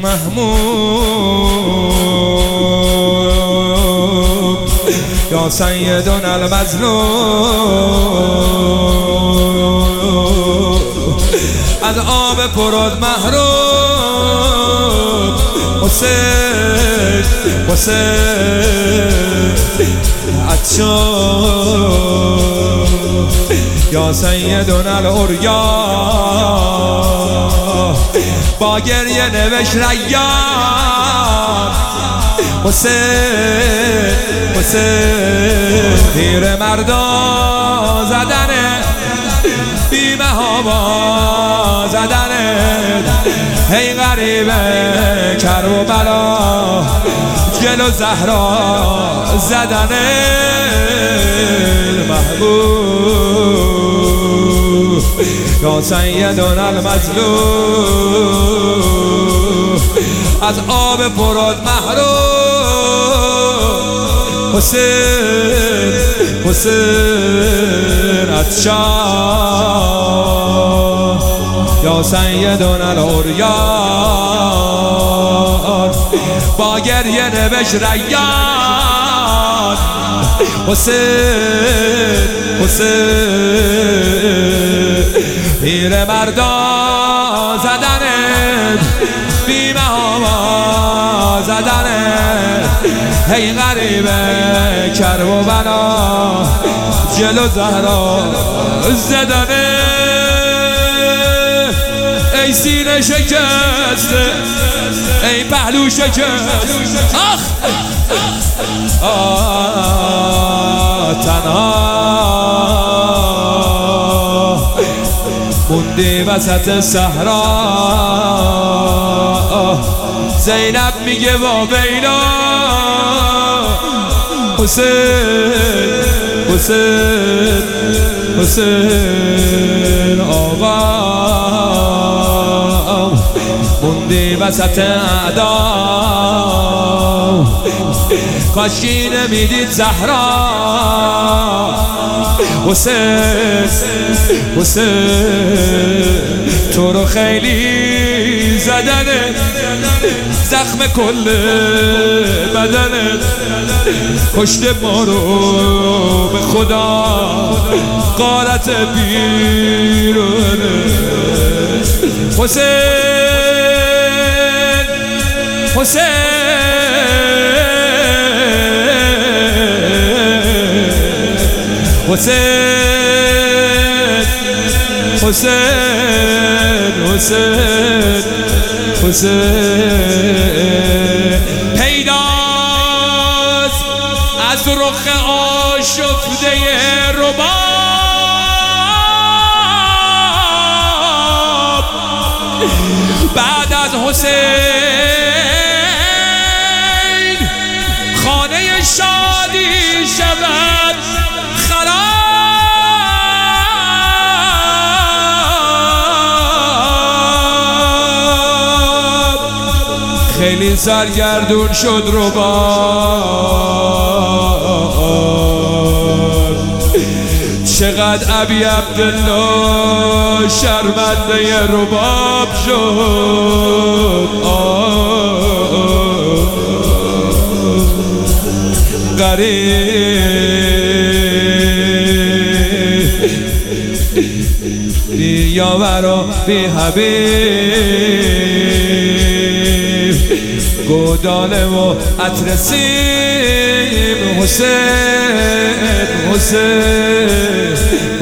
محمود یا سیدنا المظلوم از آب پرود محروم حسین عطشان یا سیدنا العریا با گریه نوشت ریان حسین پیر مردا زدنه بیمه ها زدنه هی غریبه کربلا جلو زهرا زدنه محبوب یا سیدنا المظلوم از آب پرود محروم حسین عطشان یا سیدنا العریان با گریه نوشت ریان حسین پیر مردا زدنه بیمه ها زدنه هی غریبه کربلا جلو زهرا زدنه ای سینه شکسته ای پهلو شکسته تنها موندی وسط صحرا زینب میگه با بینا حسین آقا موندی وسط اعدا کاشکی نمیدید زهرا حسین تو رو خیلی زدنه زخم کل بدنه کشته ما رو به خدا غارت بیرونه حسین پیداست از رخ آشفته رباب بعد از حسین خانه شادی شود خیلی سرگردون شد رباب چقدر ابی عبدالله شرمنده رباب شد غریب بی یاور و بی حبیب گوداله و عطر سیم حسین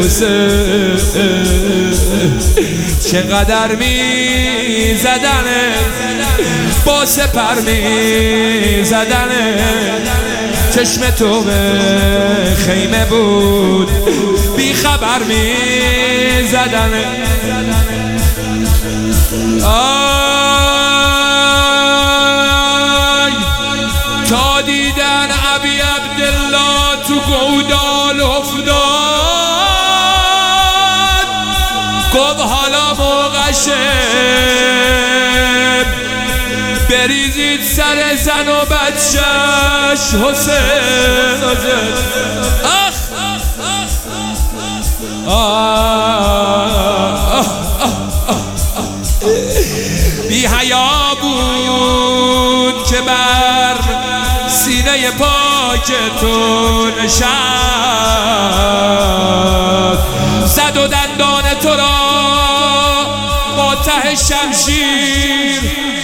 چقدر می زدنه با سپر می زدنه چشم تو به خیمه بود بی خبر می زدنه تا دیدن ابی عبدالله تو گودال افتاد گفت حالا موقعشه بریزید سر زن و بچهش حسین بی حیا بود که بر سینه پاک تو نشست، زد و دندان تو را با ته شمشیر